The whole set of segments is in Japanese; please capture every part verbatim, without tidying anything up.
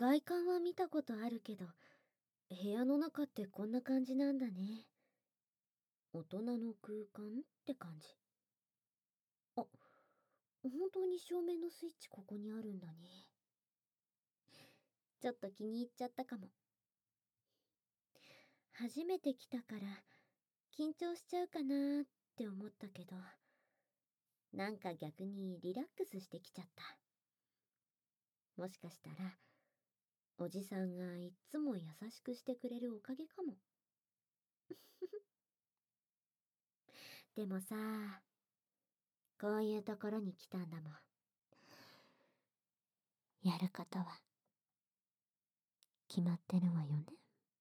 外観は見たことあるけど、部屋の中ってこんな感じなんだね。大人の空間って感じ。あ、本当に照明のスイッチここにあるんだね。ちょっと気に入っちゃったかも。初めて来たから緊張しちゃうかなーって思ったけど、なんか逆にリラックスしてきちゃった。もしかしたらおじさんがいっつも優しくしてくれるおかげかも。でもさ、こういうところに来たんだもん。やることは決まってるわよね。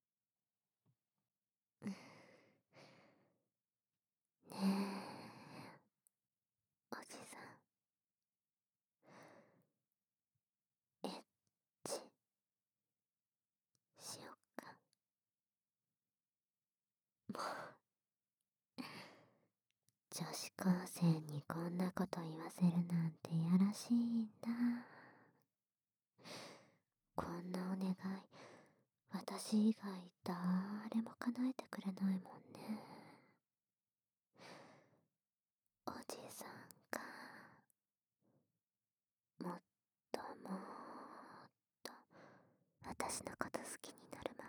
ねえ、おじさん、エッチしよっか。もう、女子高生にこんなこと言わせるなんてやらしいんだ。こんなお願い、私以外誰も叶えてくれないもんね。おじさんか。もっともっと私のこと好きになる魔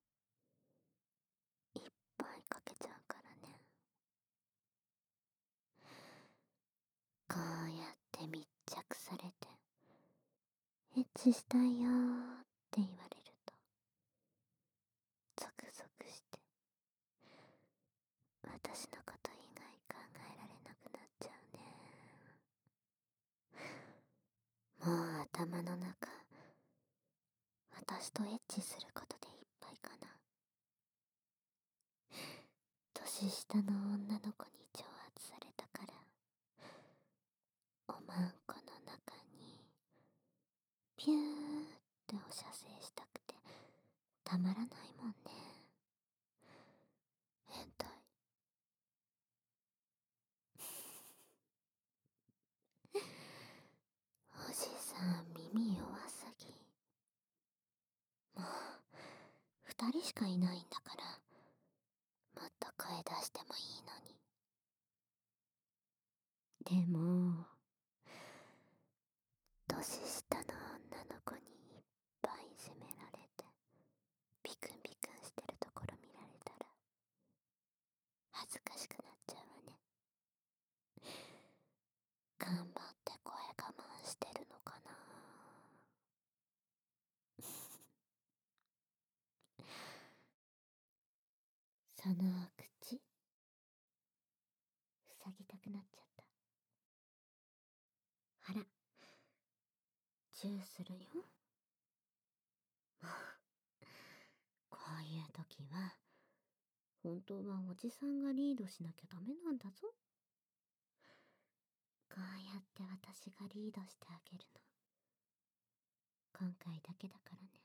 法いっぱいかけちゃうからね。こうやって密着されてエッチしたいよーって言われるとゾクゾクして私のこと以外考えられなくなっちゃうね。もう頭の中私とエッチすることでいっぱいかな。年下の女の子に挑発されたからおまんこの中にピューってお射精したくてたまらないもんね。変態。おじさん耳弱すぎ。もう二人しかいないんだからもっと声出してもいいのに。でも年下の女の子にいっぱい責められてビクンビクンしてるところ見られたら恥ずかしくなっちゃうわね。頑張って声我慢してるのかな。その口塞ぎたくなっちゃった。あら、チューするよ。こういう時は本当はおじさんがリードしなきゃダメなんだぞ。こうやって私がリードしてあげるの今回だけだからね。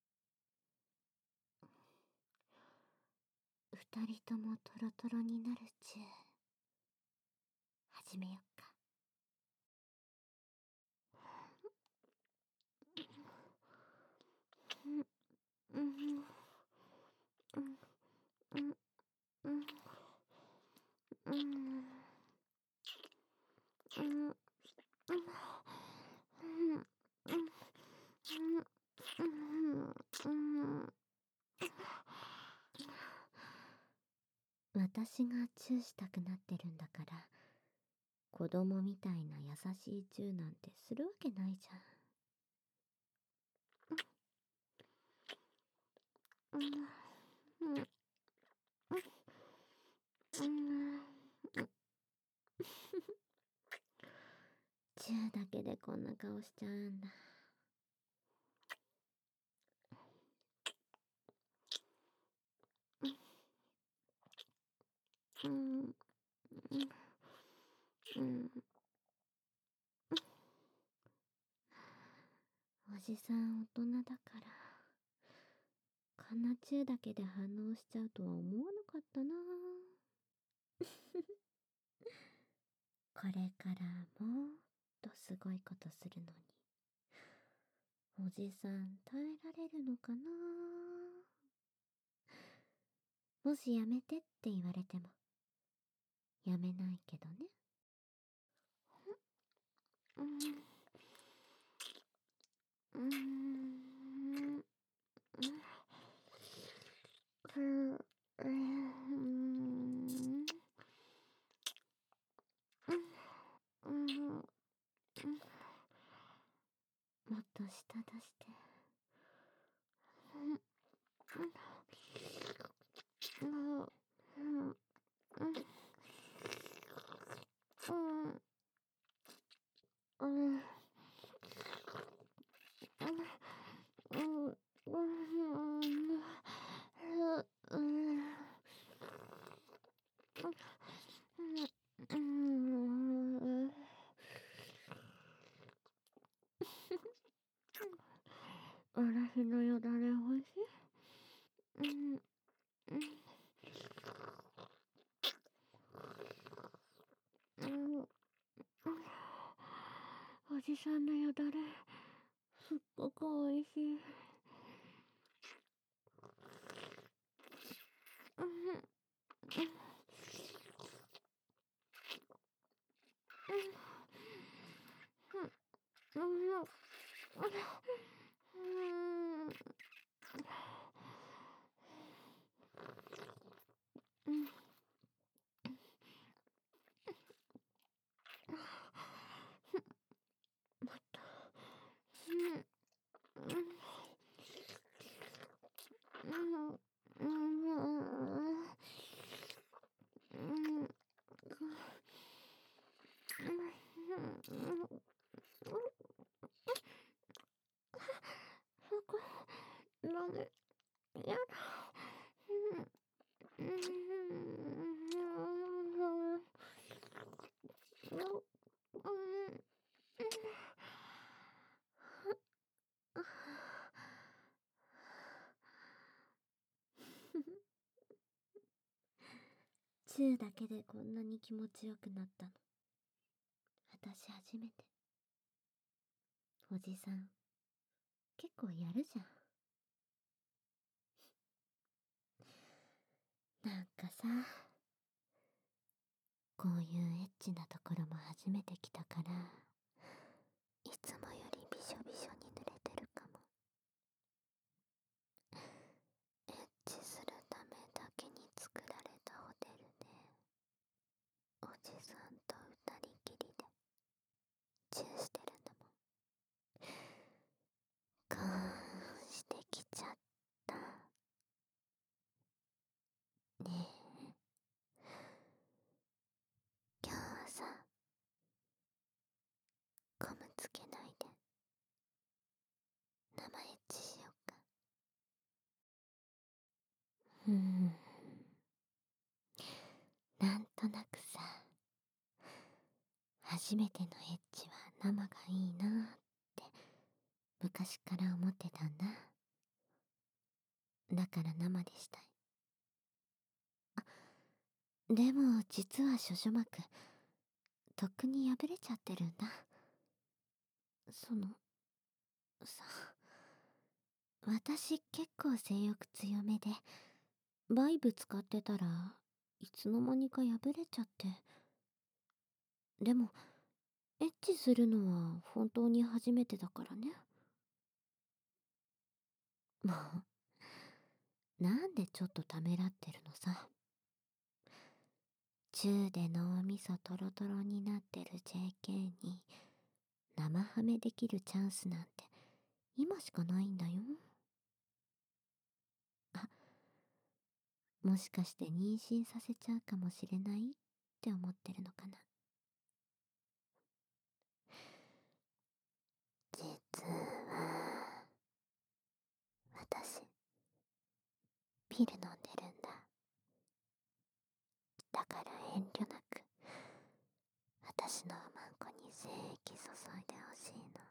二人ともトロトロになるチュー始めよっか。うんうんうんうんうんうんうん私がチューしたくなってるんだから子供みたいな優しいチューなんてするわけないじゃん。チューだけでこんな顔しちゃうんだ。うんうんおじさん大人だからこんなチューだけで反応しちゃうとは思わなかったな。これからもっとすごいことするのにおじさん耐えられるのかな。もしやめてって言われてもやめないけどね。うんうんうんうんうんもっと舌出して。うんうんうん私のよだれ欲しい。うんうんおじさんのよだれすっごく美味しい。ダメ。やだ。チューだけでこんなに気持ちよくなったの私初めて。おじさん結構やるじゃん。なんかさ、こういうエッチなところも初めて来たから、いつもよりびしょびしょに濡れてるかも。エッチするためだけに作られたホテルで、おじさんと二人きりでチューしてるんだもん。ガーンしてきちゃった。ねえ、今日はさ、ゴムつけないで生エッチしよっか。うーん、なんとなくさ、初めてのエッチは生がいいなって昔から思ってたんだ。だから生でしたい。でも実は諸女膜とっくに破れちゃってるんだ。そのさ、私結構性欲強めでバイブ使ってたらいつの間にか破れちゃって。でもエッチするのは本当に初めてだからね。もうなんでちょっとためらってるのさ。チューで脳みそトロトロになってる ジェーケー に生ハメできるチャンスなんて今しかないんだよ。あ、もしかして妊娠させちゃうかもしれないって思ってるのかな。実は私ピル飲んでるんだ。だから遠慮なく私のマンコに精液注いでほしいの。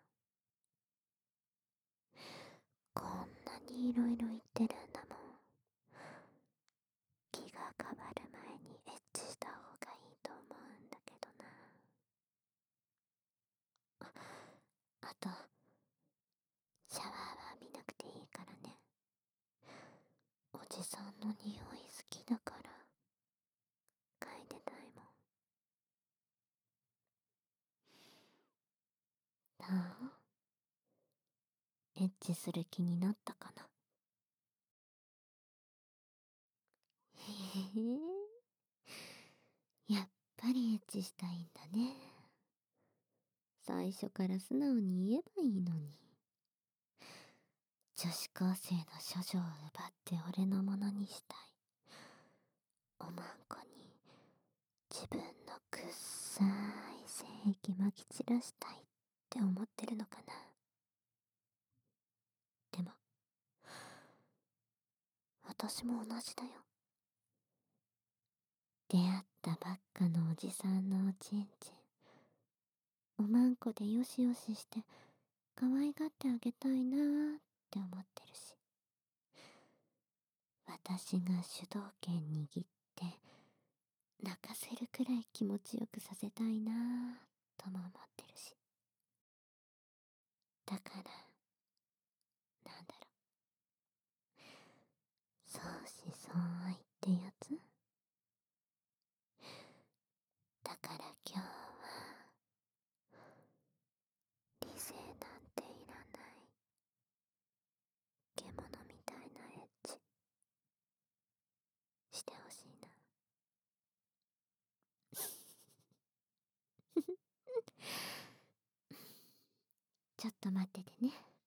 こんなにいろいろ言ってるんだもん。気が変わる前にエッチした方がいいと思うんだけどな。あと、シャじさんの匂い好きだから嗅いでたいもん。なあ、エッチする気になったかな。へへ、やっぱりエッチしたいんだね。最初から素直に言えばいいのに。女子高生の処女を奪って俺のものにしたい。おまんこに自分のくっさい精液まき散らしたいって思ってるのかな。でも私も同じだよ。出会ったばっかのおじさんのおちんちん、おまんこでよしよしして可愛がってあげたいなーって思ってるし、私が主導権握って泣かせるくらい気持ちよくさせたいなーとも思ってるし、だからなんだろう、相思相愛ってやつ。だから今日は理性なんていらない、獣みたいなエッチしてほしいな。ちょっと待っててね。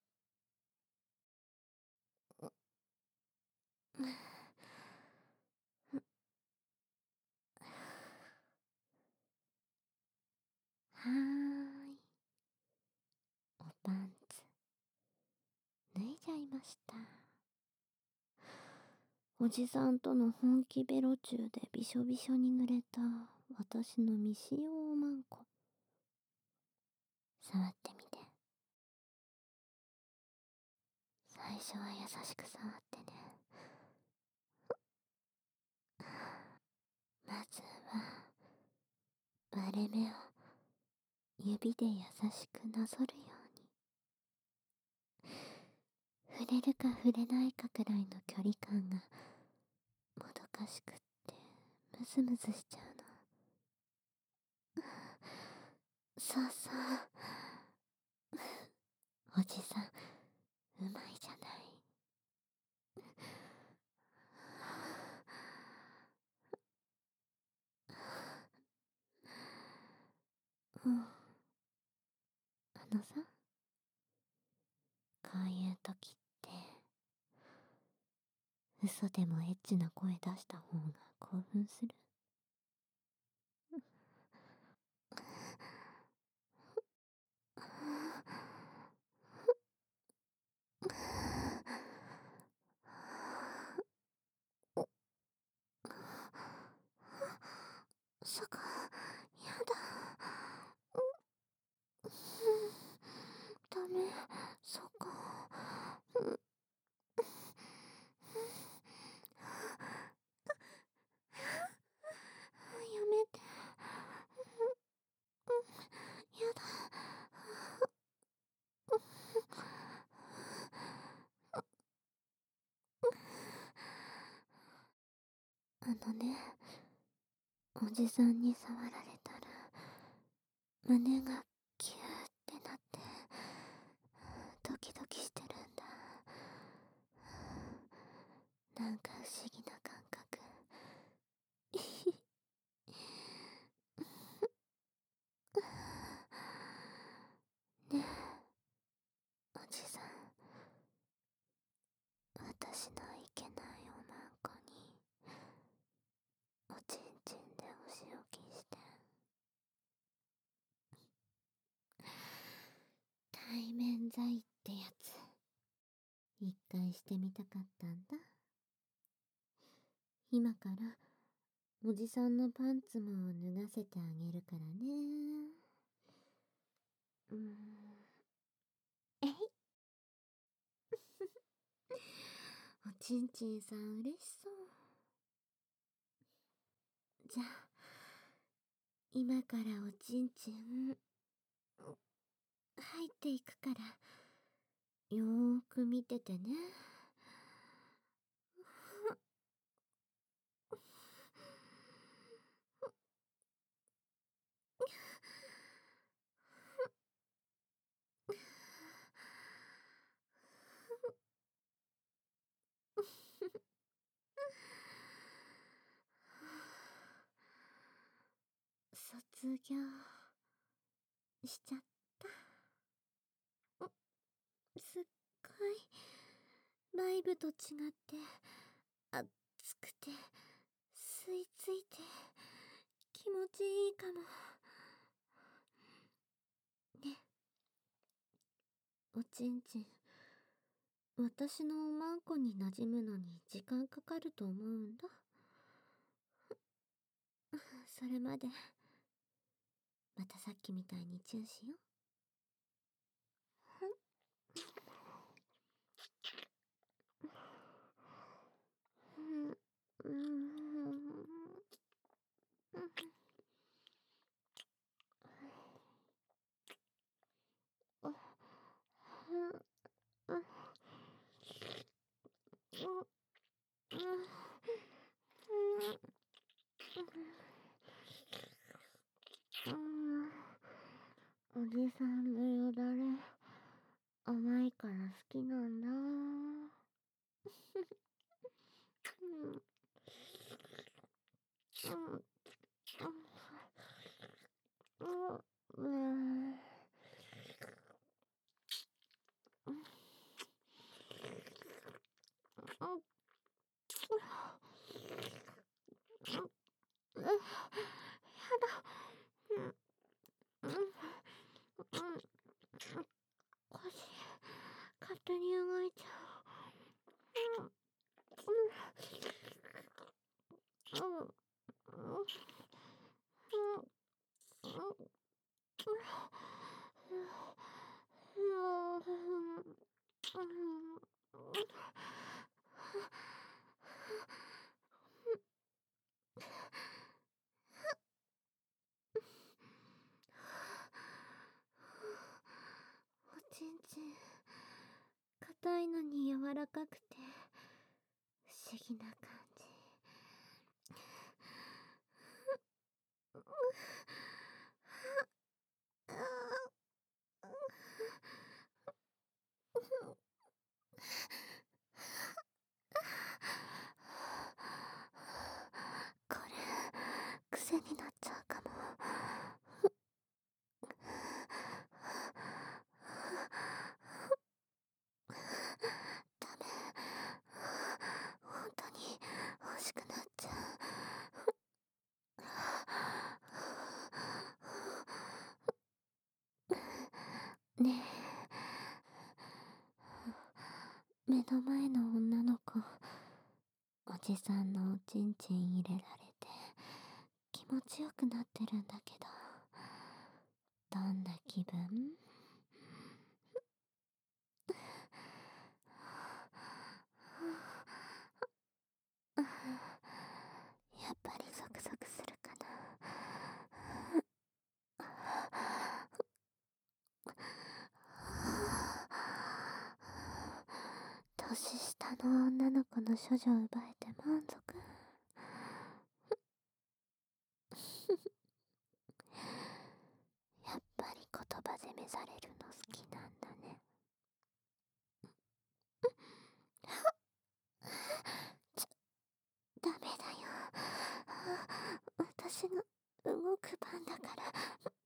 はーい、おパンツ脱いじゃいました。おじさんとの本気ベロ中でびしょびしょに濡れた私の未使用おまんこ、触ってみて。最初は優しく触ってね。まずは割れ目を指で優しくなぞるように、触れるか触れないかくらいの距離感がもどかしくってムズムズしちゃうの。そうそう、おじさんうまいじゃない。うん、あのさ、こういう時って嘘でもエッチな声出した方が興奮する。そこ、やだ。ダメ、そこ。やめて。やだ。あのね、おじさんに触られたら胸がキューってなってドキドキしてるんだ。なんか不思議な感覚。ねえ、おじさん、私のいけないおまんこにおちんちんでお仕置きして。対面罪ってやつ、一回してみたかったんだ。今からおじさんのパンツも脱がせてあげるからね。うーん、えいおちんちんさん嬉しそう。じゃあ今からおちんちん入っていくからよーく見ててね。 業しちゃった。すっごいバイブと違って熱くて吸い付いて気持ちいいかもね。おちんちん、私のおまんこに馴染むのに時間かかると思うんだ。それまでまたさっきみたいにチューしよう。うん、うん、おじさんのよだれ甘いから好きなんだ。腰勝手に動いちゃう。おちんちん硬いのに柔らかくて不思議な感じ。これ癖になっちゃうかも。ダメ、本当に欲しくなっちゃう。ねえ、目の前の女の子、おじさんのおちんちん入れられて気持ちよくなってるんだけど、どんな気分？やっぱりゾクゾクするかな。年下の女の子の処女を奪えて満足。やっぱり言葉攻めされるの好きなんだね。ちょ、ダメだよ。私が動く番だから。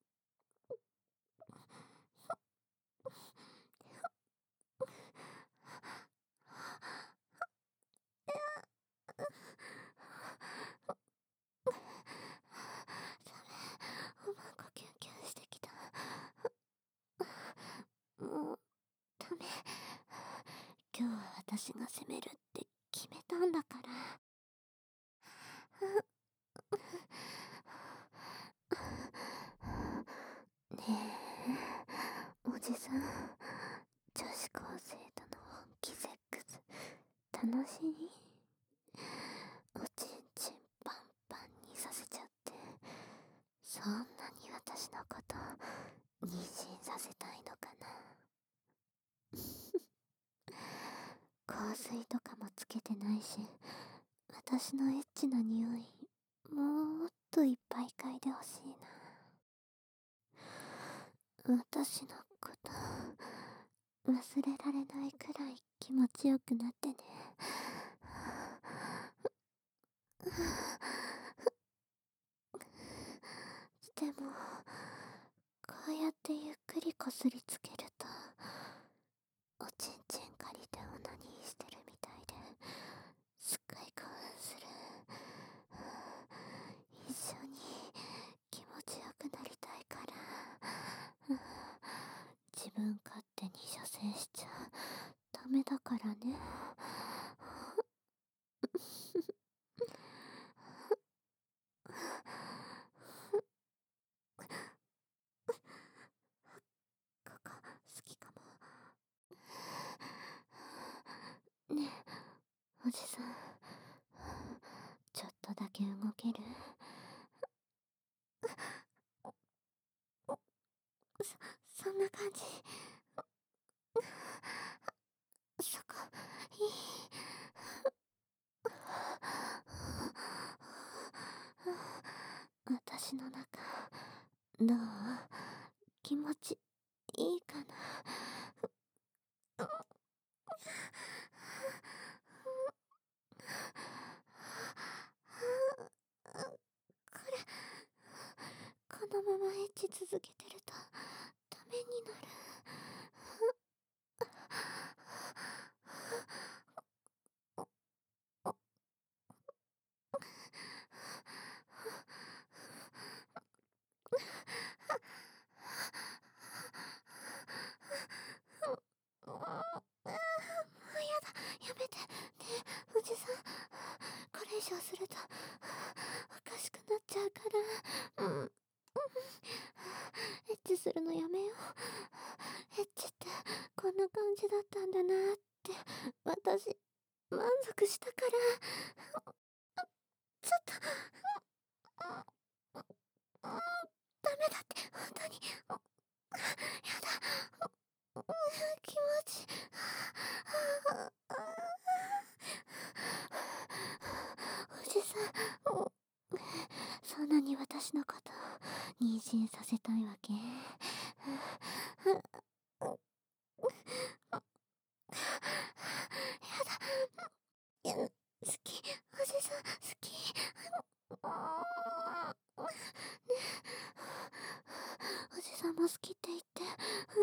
おまんこキュンキュンしてきた。もうダメ。今日は私が攻めるって決めたんだから。ねえ、おじさん、女子高生との本気セックス楽しい？おちんちんパンパンにさせちゃって、そんなに私のこと妊娠させたいのかな。香水とかもつけてないし、私のエッチな匂いもっといっぱい嗅いでほしいな。私のこと忘れられないくらい気持ちよくなってね。でもこすりつけると、おちんちん借りてオナニーしてるみたいですっごい興奮する。一緒に気持ちよくなりたいから、自分勝手に射精しちゃダメだからね。ここ好きかも。ねえ、おじさん、ちょっとだけ動ける？そ、そんな感じ。そこ、いい。私の中、どう？気持ちいいかな？これ、このままエッチ続けてるとダメになる。もうやだ、やめて。ねえ、おじさん、これ以上するとおかしくなっちゃうから。うん、うん、エッチするのやめよう。エッチってこんな感じだったんだなって私満足したから。ちょっと、ダメだって本当に。やだ、気持ち。おじさん、そんなに私のこと妊娠させたいわけ？やだ、好き、おじさん好き。ね、おじさんも好きって言って。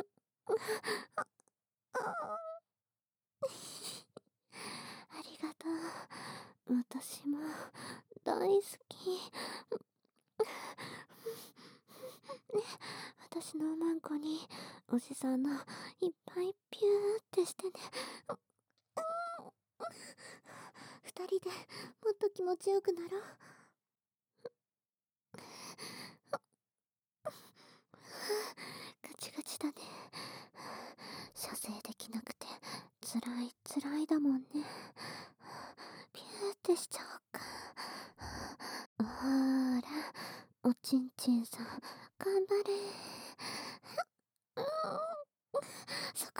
ありがとう。私も大好き。ね、私のおまんこにおじさんのいっぱいピューってしてね。二人でもっと気持ちよくなろう。ガチガチだね。射精できなくてつらいつらいだもんね。ピューってしちゃおっか。ほーら、おちんちんさん頑張れ。そこ。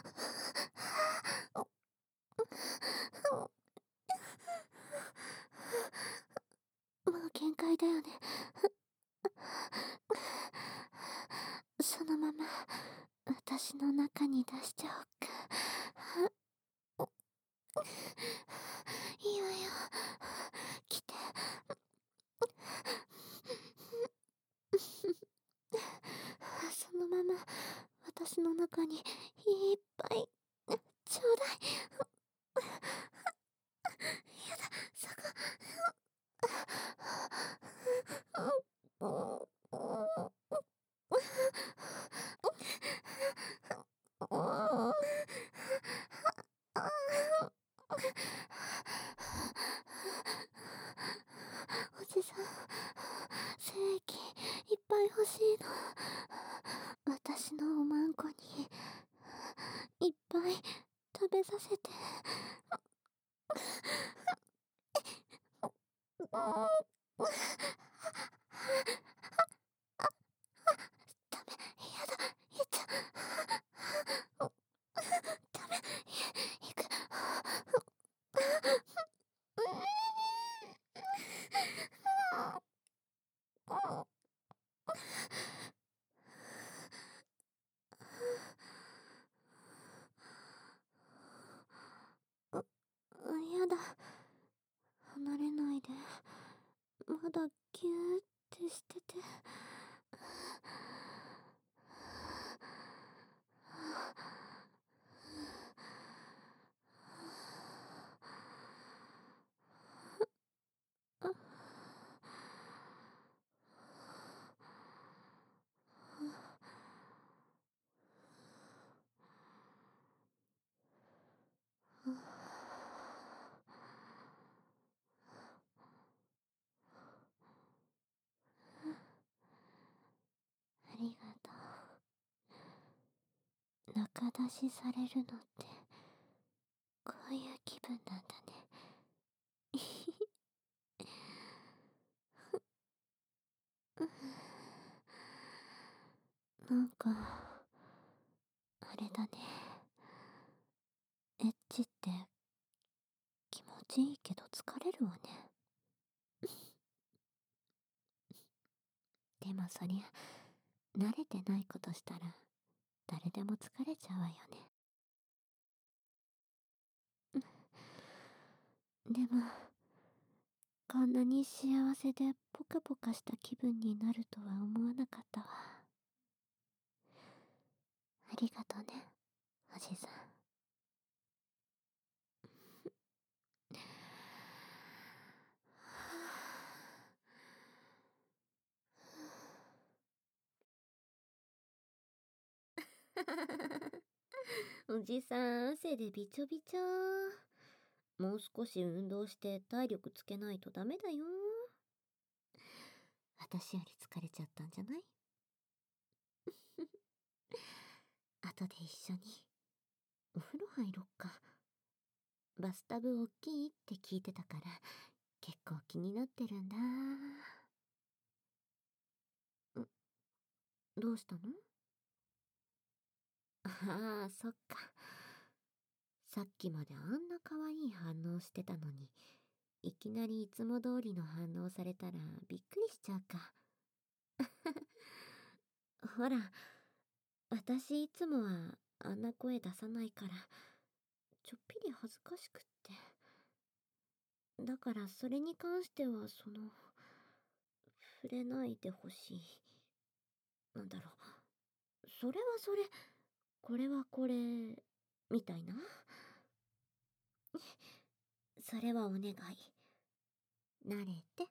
もう限界だよね。そのまま私の中に出しちゃおっか。いいわよ、来て。そのまま私の中にいっぱいちょうだい。やだ、そこ。おじさん、精液いっぱい欲しいの。私のおまんこにいっぱい食べさせて。ダメ、やだ、言っちゃう。ダメ、いく。やだ、離れないで。まだギューってしてて。 床出しされるのってこういう気分なんだね。なんかあれだね。エッチって気持ちいいけど疲れるわね。でもそりゃ慣れてないことしたら誰でも疲れちゃうわよね。でもこんなに幸せでポカポカした気分になるとは思わなかったわ。ありがとね、おじさん。おじさん、汗でびちょびちょ。もう少し運動して体力つけないとダメだよ。私より疲れちゃったんじゃない？後で一緒にお風呂入ろっか。バスタブおっきいって聞いてたから結構気になってるんだ。ん、どうしたの？ああ、そっか。さっきまであんな可愛い反応してたのに、いきなりいつも通りの反応されたらびっくりしちゃうか。ほら、私いつもはあんな声出さないから、ちょっぴり恥ずかしくって。だからそれに関しては、その、触れないでほしい。なんだろう。それはそれ、これはこれ、みたいな。それはお願い。慣れて。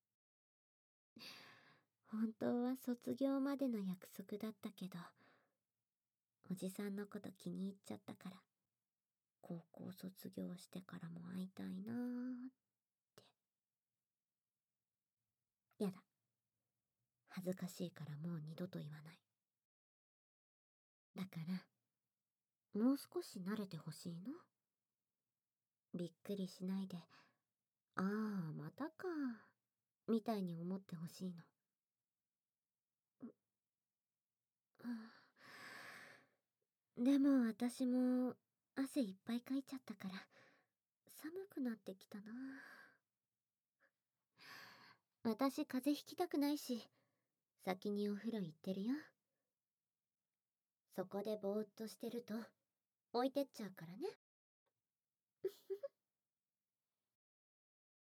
本当は卒業までの約束だったけど、おじさんのこと気に入っちゃったから、高校卒業してからも会いたいなーって。やだ。恥ずかしいからもう二度と言わない。だから、もう少し慣れてほしいの。びっくりしないで、ああ、またか、みたいに思ってほしいの。でも私も汗いっぱいかいちゃったから寒くなってきたな。私風邪ひきたくないし先にお風呂行ってるよ。そこでぼーっとしてると置いてっちゃうからね。